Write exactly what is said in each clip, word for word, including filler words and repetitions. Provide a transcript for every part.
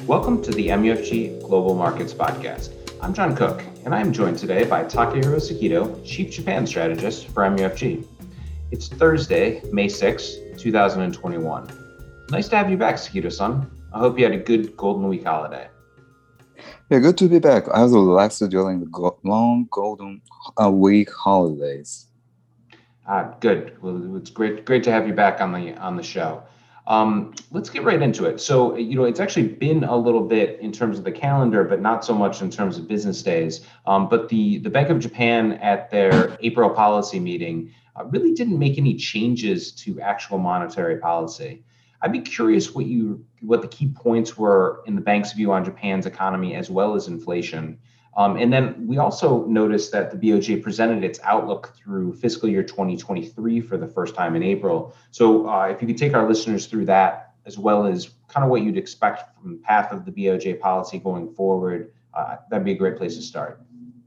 Welcome to the M U F G Global Markets Podcast. I'm John Cook, and I'm joined today by Takahiro Sekito, Chief Japan Strategist for M U F G. It's Thursday, May sixth, twenty twenty-one. Nice to have you back, Sekito-san. I hope you had a good Golden Week holiday. Yeah, good to be back. I was relaxed during the go- long Golden uh, Week holidays. Ah, good. Well, it's great, great to have you back on the on the show. Um, let's get right into it. So, you know, it's actually been a little bit in terms of the calendar, but not so much in terms of business days. Um, but the the Bank of Japan at their April policy meeting uh, really didn't make any changes to actual monetary policy. I'd be curious what you what the key points were in the bank's view on Japan's economy as well as inflation. Um, and then we also noticed that the B O J presented its outlook through fiscal year twenty twenty-three for the first time in April. So uh, if you could take our listeners through that, as well as kind of what you'd expect from the path of the B O J policy going forward, uh, that'd be a great place to start.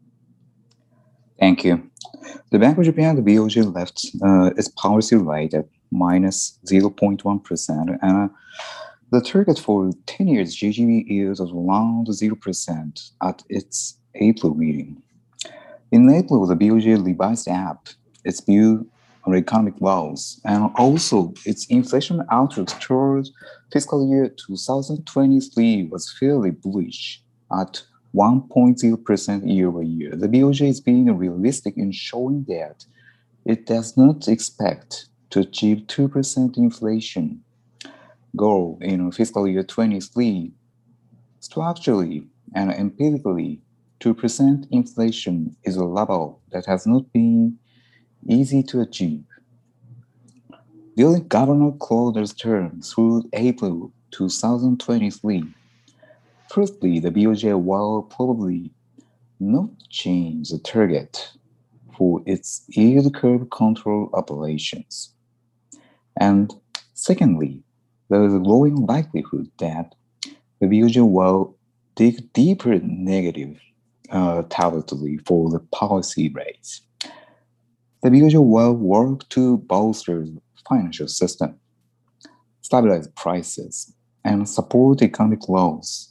Thank you. The Bank of Japan, the B O J, left uh, its policy rate at minus zero point one percent, and uh, the target for ten years J G B yield was around zero percent at its April meeting. In April, the B O J revised up its view on economic growth and also its inflation outlook towards fiscal year twenty twenty-three was fairly bullish at one point zero percent year over year. The B O J is being realistic in showing that it does not expect to achieve two percent inflation goal in fiscal year twenty-three. Structurally and empirically, two percent inflation is a level that has not been easy to achieve. During Governor Crowther's term through April twenty twenty-three, firstly, the B O J will probably not change the target for its yield curve control operations. And secondly, there is a growing likelihood that the B O J will dig deeper negative uh, territory for the policy rates. The B O J will work to bolster the financial system, stabilize prices, and support economic growth.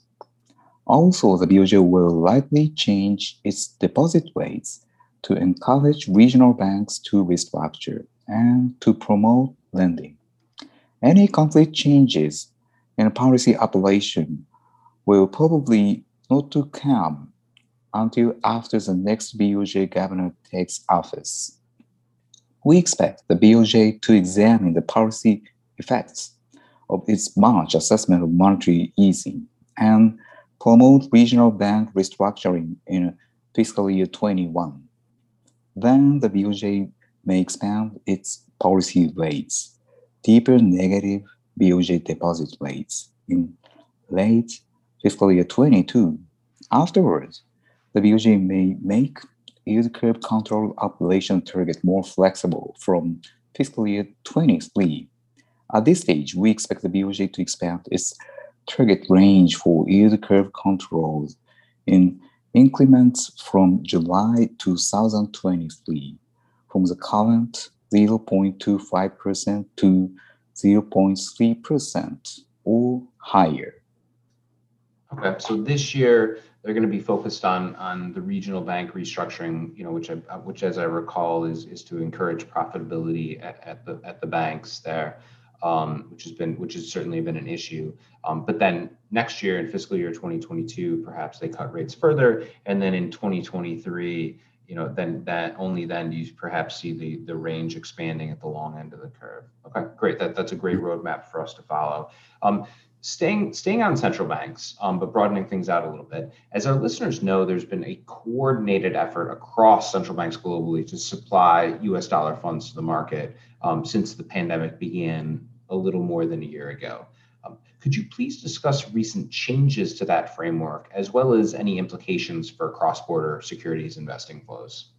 Also, the B O J will likely change its deposit rates to encourage regional banks to restructure and to promote lending. Any concrete changes in policy operation will probably not to come until after the next B O J governor takes office. We expect the B O J to examine the policy effects of its March assessment of monetary easing and promote regional bank restructuring in fiscal year twenty-one. Then the B O J may expand its policy rates, deeper negative B O J deposit rates in late fiscal year twenty-two. Afterwards, the B O J may make yield curve control operation target more flexible from fiscal year twenty-three. At this stage, we expect the B O J to expand its target range for yield curve controls in increments from July twenty twenty-three, from the current zero point two five percent to zero point three percent or higher. Okay, so this year they're going to be focused on on the regional bank restructuring, you know, which I, which as I recall is is to encourage profitability at, at the at the banks there, um, which has been which has certainly been an issue. Um, but then next year in fiscal year twenty twenty-two, perhaps they cut rates further, and then in twenty twenty-three, you know, then that only then do you perhaps see the the range expanding at the long end of the curve. Okay, great. That that's a great roadmap for us to follow. Um, Staying, staying on central banks, um, but broadening things out a little bit. As our listeners know, there's been a coordinated effort across central banks globally to supply U S dollar funds to the market um, since the pandemic began a little more than a year ago. Um, could you please discuss recent changes to that framework, as well as any implications for cross-border securities investing flows?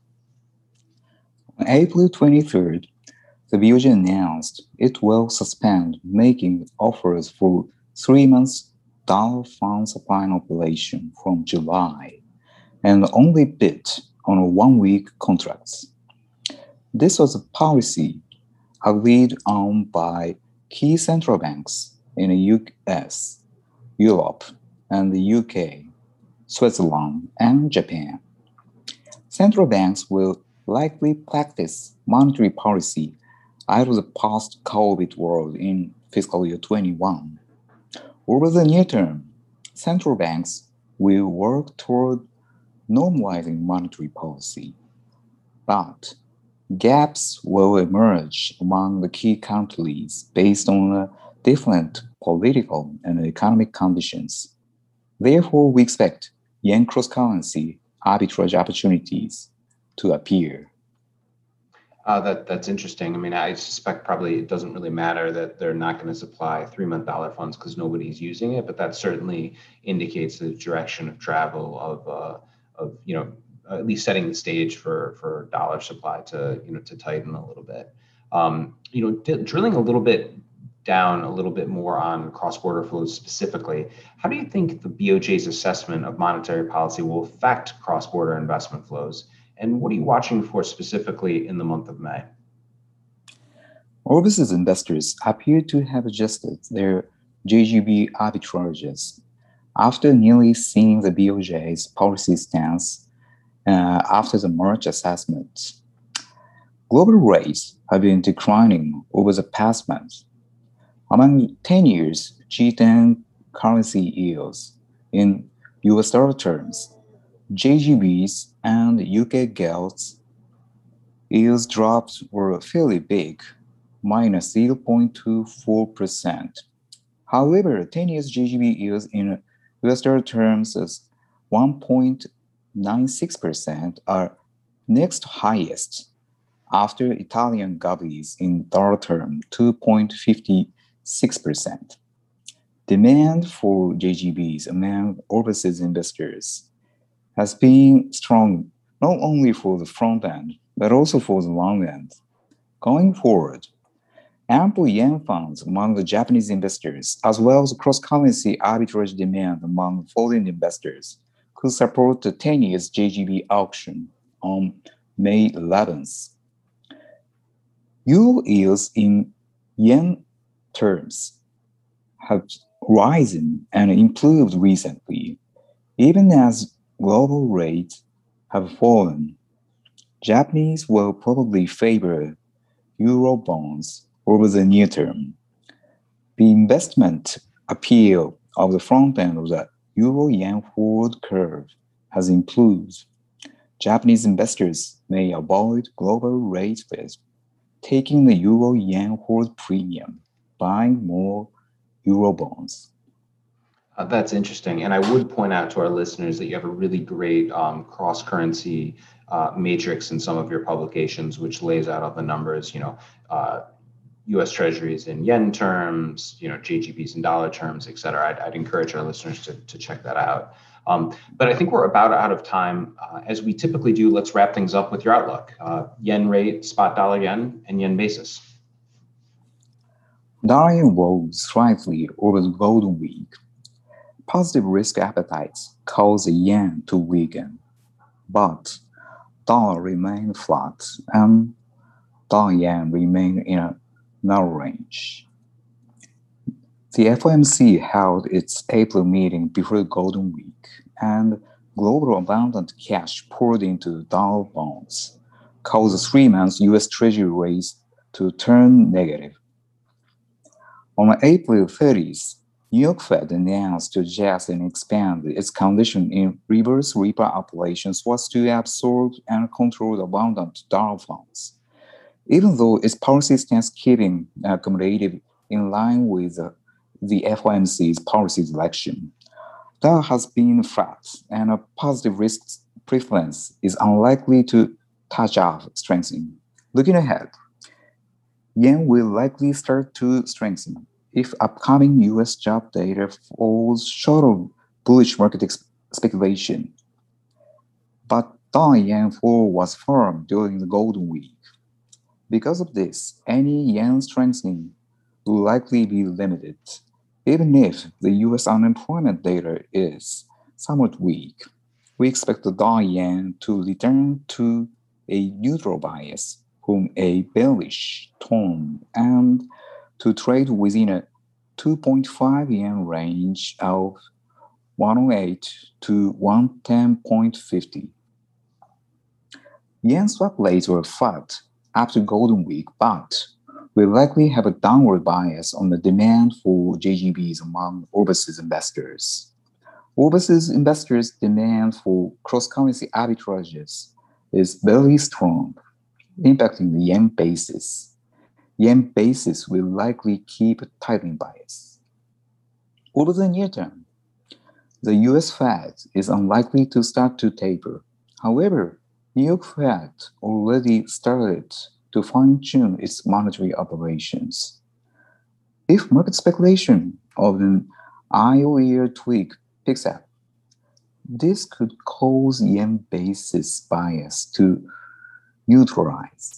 On April twenty-third, the B O J announced it will suspend making offers for three months dollar fund supply operation from July and only bid on one-week contracts. This was a policy agreed on by key central banks in the U S, Europe, and the U K, Switzerland, and Japan. Central banks will likely practice monetary policy out of the post-COVID world in fiscal year twenty-one. Over the near term, central banks will work toward normalizing monetary policy, but gaps will emerge among the key countries based on uh, different political and economic conditions. Therefore, we expect yen cross-currency arbitrage opportunities to appear. Uh, that that's interesting. I mean, I suspect probably it doesn't really matter that they're not going to supply three-month dollar funds because nobody's using it, but that certainly indicates the direction of travel of uh, of you know at least setting the stage for for dollar supply to you know to tighten a little bit. Um, you know, d- drilling a little bit down a little bit more on cross-border flows specifically, how do you think the B O J's assessment of monetary policy will affect cross-border investment flows? And what are you watching for specifically in the month of May? Overseas investors appear to have adjusted their J G B arbitrages after nearly seeing the B O J's policy stance uh, after the March assessment. Global rates have been declining over the past month. Among ten years G ten currency yields in U S dollar terms, J G Bs and U K gilts yields drops were fairly big, minus zero point two four percent. However, ten years J G B yields in U S dollar terms is one point nine six percent are next highest after Italian govies in dollar term two point five six percent. Demand for J G Bs among overseas investors has been strong not only for the front end, but also for the long end. Going forward, ample yen funds among the Japanese investors, as well as cross-currency arbitrage demand among foreign investors, could support the ten years J G B auction on May eleventh. Euro yields in yen terms have risen and improved recently, even as global rates have fallen. Japanese will probably favor euro bonds over the near term. The investment appeal of the front end of the euro yen forward curve has improved. Japanese investors may avoid global rate risk, taking the euro yen forward premium, buying more euro bonds. Uh, that's interesting. And I would point out to our listeners that you have a really great um, cross currency uh, matrix in some of your publications, which lays out all the numbers, you know, uh, U S Treasuries in yen terms, you know, J G Bs in dollar terms, et cetera. I'd, I'd encourage our listeners to, to check that out. Um, but I think we're about out of time. Uh, as we typically do, let's wrap things up with your outlook. Uh, yen rate, spot dollar yen, and yen basis. Dollar yen rose slightly over the Golden Week. Positive risk appetites caused the yen to weaken, but dollar remained flat and dollar yen remained in a narrow range. The F O M C held its April meeting before the Golden Week, and global abundant cash poured into dollar bonds, caused the three-month U S Treasury rates to turn negative. On April thirtieth, New York Fed announced to adjust and expand its condition in reverse repo operations was to absorb and control the abundant dollar funds. Even though its policy stance keeping uh, accommodative in line with uh, the F O M C's policy direction, dollar has been flat, and a positive risk preference is unlikely to touch off strengthening. Looking ahead, yen will likely start to strengthen if upcoming U S job data falls short of bullish market ex- speculation. But dollar yen fall was firm during the Golden Week. Because of this, any yen strengthening will likely be limited, even if the U S unemployment data is somewhat weak. We expect the dollar yen to return to a neutral bias from a bearish tone and to trade within a two point five yen range of one oh eight to one ten point five oh. Yen swap rates were flat after Golden Week, but will likely have a downward bias on the demand for J G Bs among overseas investors. Overseas investors' demand for cross-currency arbitrages is very strong, impacting the yen basis. Yen basis will likely keep a tightening bias. Over the near term, the U S Fed is unlikely to start to taper. However, New York Fed already started to fine-tune its monetary operations. If market speculation of an I O E R tweak picks up, this could cause yen basis bias to neutralize.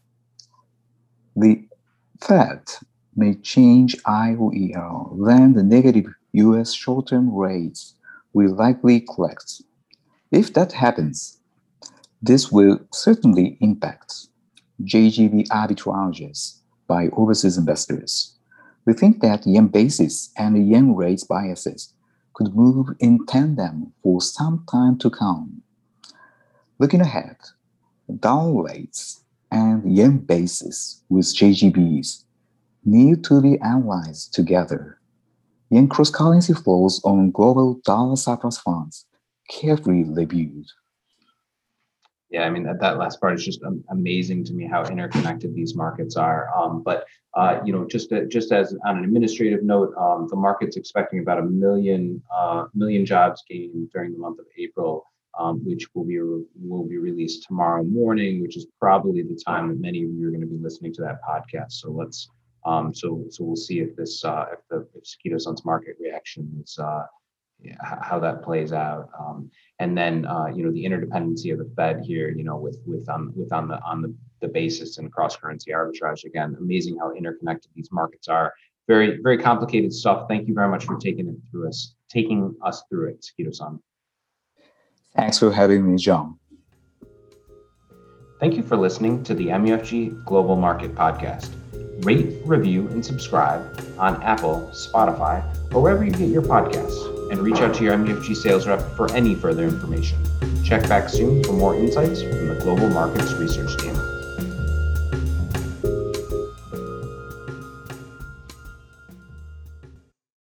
The Fed may change I O E R, then the negative U S short-term rates will likely collect. If that happens, this will certainly impact J G B arbitrages by overseas investors. We think that yen basis and yen rates biases could move in tandem for some time to come. Looking ahead, dollar rates and yen basis with J G Bs need to be analyzed together. Yen cross-currency flows on global dollar surplus funds carefully reviewed. Yeah, I mean, that, that last part is just um, amazing to me how interconnected these markets are. Um, but, uh, you know, just to, just as on an administrative note, um, the market's expecting about a million uh, million jobs gained during the month of April, um, which will be re- will be released tomorrow morning, which is probably the time that many of you are going to be listening to that podcast. So let's um, so so we'll see if this uh, if the if Sakito Sun's market reaction is uh, yeah, how that plays out. Um, and then, uh, you know, the interdependency of the Fed here, you know, with with on with on the on the, the basis and cross currency arbitrage. Again, amazing how interconnected these markets are. Very very complicated stuff. Thank you very much for taking it through us, taking us through it, Sakito-san. Thanks for having me, John. Thank you for listening to the M U F G Global Market Podcast. Rate, review, and subscribe on Apple, Spotify, or wherever you get your podcasts. And reach out to your M U F G sales rep for any further information. Check back soon for more insights from the Global Markets Research Team.